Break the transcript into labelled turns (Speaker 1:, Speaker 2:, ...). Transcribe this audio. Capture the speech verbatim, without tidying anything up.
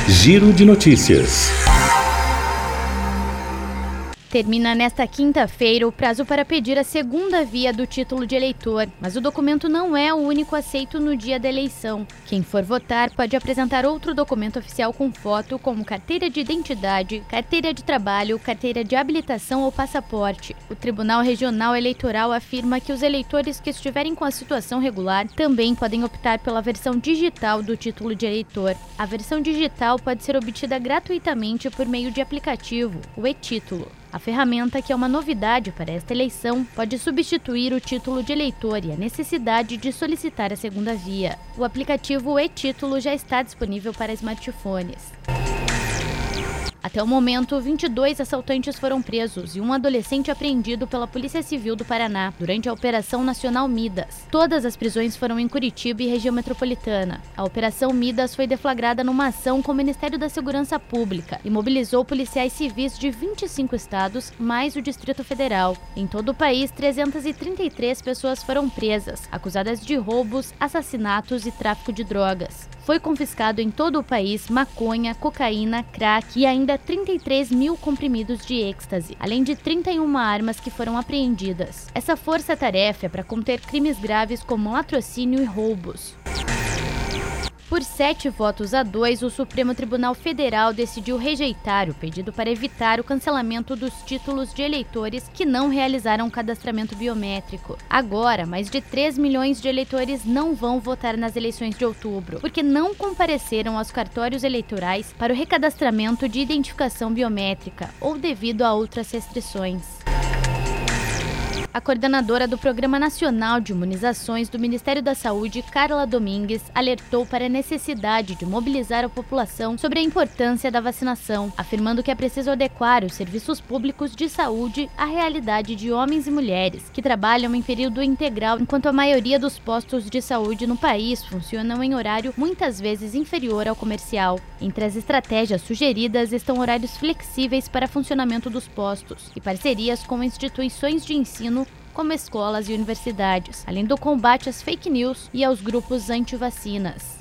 Speaker 1: Giro de Notícias.
Speaker 2: Termina nesta quinta-feira o prazo para pedir a segunda via do título de eleitor, mas o documento não é o único aceito no dia da eleição. Quem for votar pode apresentar outro documento oficial com foto, como carteira de identidade, carteira de trabalho, carteira de habilitação ou passaporte. O Tribunal Regional Eleitoral afirma que os eleitores que estiverem com a situação regular também podem optar pela versão digital do título de eleitor. A versão digital pode ser obtida gratuitamente por meio de aplicativo, o e-Título. A ferramenta, que é uma novidade para esta eleição, pode substituir o título de eleitor e a necessidade de solicitar a segunda via. O aplicativo e-Título já está disponível para smartphones. Até o momento, vinte e dois assaltantes foram presos e um adolescente apreendido pela Polícia Civil do Paraná durante a Operação Nacional Midas. Todas as prisões foram em Curitiba e região metropolitana. A Operação Midas foi deflagrada numa ação com o Ministério da Segurança Pública e mobilizou policiais civis de vinte e cinco estados, mais o Distrito Federal. Em todo o país, trezentas e trinta e três pessoas foram presas, acusadas de roubos, assassinatos e tráfico de drogas. Foi confiscado em todo o país maconha, cocaína, crack e ainda trinta e três mil comprimidos de êxtase, além de trinta e uma armas que foram apreendidas. Essa força-tarefa é para conter crimes graves como latrocínio e roubos. Por sete votos a dois, o Supremo Tribunal Federal decidiu rejeitar o pedido para evitar o cancelamento dos títulos de eleitores que não realizaram cadastramento biométrico. Agora, mais de três milhões de eleitores não vão votar nas eleições de outubro, porque não compareceram aos cartórios eleitorais para o recadastramento de identificação biométrica ou devido a outras restrições. A coordenadora do Programa Nacional de Imunizações do Ministério da Saúde, Carla Domingues, alertou para a necessidade de mobilizar a população sobre a importância da vacinação, afirmando que é preciso adequar os serviços públicos de saúde à realidade de homens e mulheres que trabalham em período integral, enquanto a maioria dos postos de saúde no país funcionam em horário muitas vezes inferior ao comercial. Entre as estratégias sugeridas estão horários flexíveis para funcionamento dos postos e parcerias com instituições de ensino como escolas e universidades, além do combate às fake news e aos grupos anti-vacinas.